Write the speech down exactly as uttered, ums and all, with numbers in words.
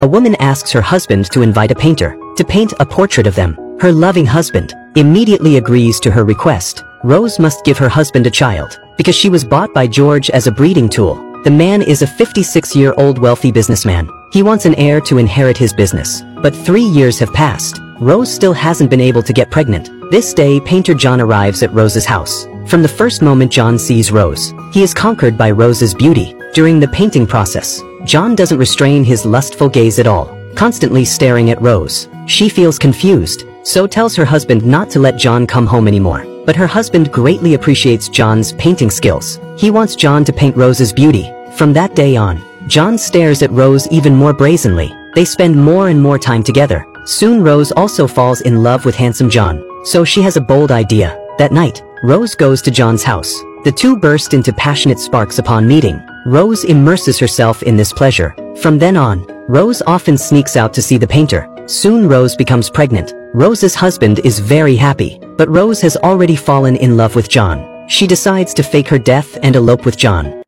A woman asks her husband to invite a painter to paint a portrait of them. Her loving husband immediately agrees to her request. Rose must give her husband a child because she was bought by George as a breeding tool. The man is a fifty-six-year-old wealthy businessman. He wants an heir to inherit his business. But three years have passed. Rose still hasn't been able to get pregnant. This day, painter John arrives at Rose's house. From the first moment John sees Rose, he is conquered by Rose's beauty. During the painting process, John doesn't restrain his lustful gaze at all, constantly staring at Rose. She feels confused, so tells her husband not to let John come home anymore. But her husband greatly appreciates John's painting skills. He wants John to paint Rose's beauty. From that day on, John stares at Rose even more brazenly. They spend more and more time together. Soon Rose also falls in love with handsome John, so she has a bold idea. That night, Rose goes to John's house. The two burst into passionate sparks upon meeting. Rose immerses herself in this pleasure. From then on, Rose often sneaks out to see the painter. Soon Rose becomes pregnant. Rose's husband is very happy, but Rose has already fallen in love with John. She decides to fake her death and elope with John.